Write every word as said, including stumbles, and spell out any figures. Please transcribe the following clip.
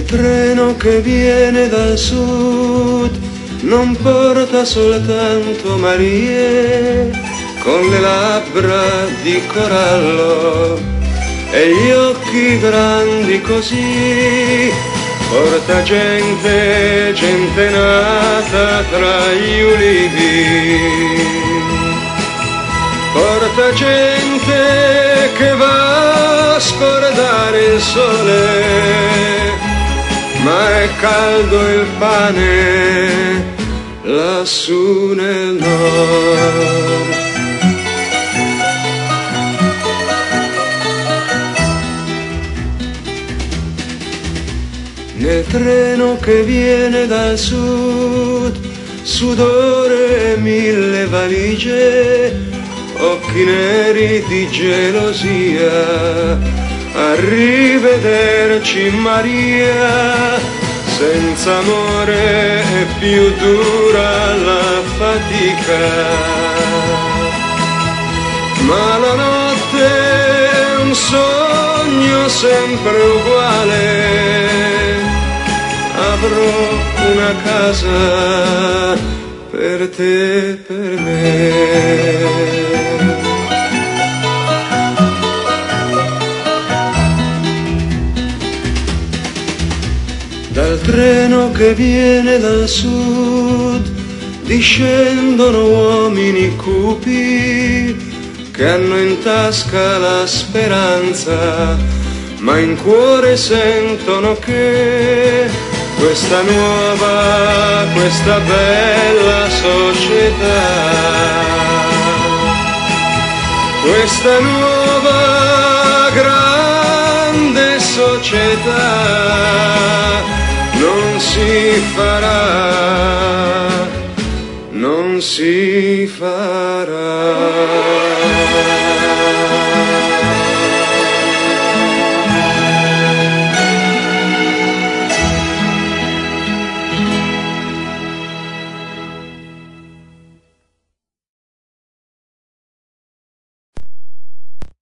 treno che viene dal sud non porta soltanto Marie con le labbra di corallo e gli occhi grandi così, porta gente, gente nata tra gli ulivi, porta gente che va a scordare il sole, ma è caldo il pane lassù nel nord. Nel treno che viene dal sud, sudore e mille valigie, occhi neri di gelosia, a rivederci Maria, senza amore è più dura la fatica, ma la notte è un sogno sempre uguale, avrò una casa per te e per me. Dal treno che viene dal sud discendono uomini cupi che hanno in tasca la speranza, ma in cuore sentono che questa nuova, questa bella società, questa nuova grande società non si farà, non si farà.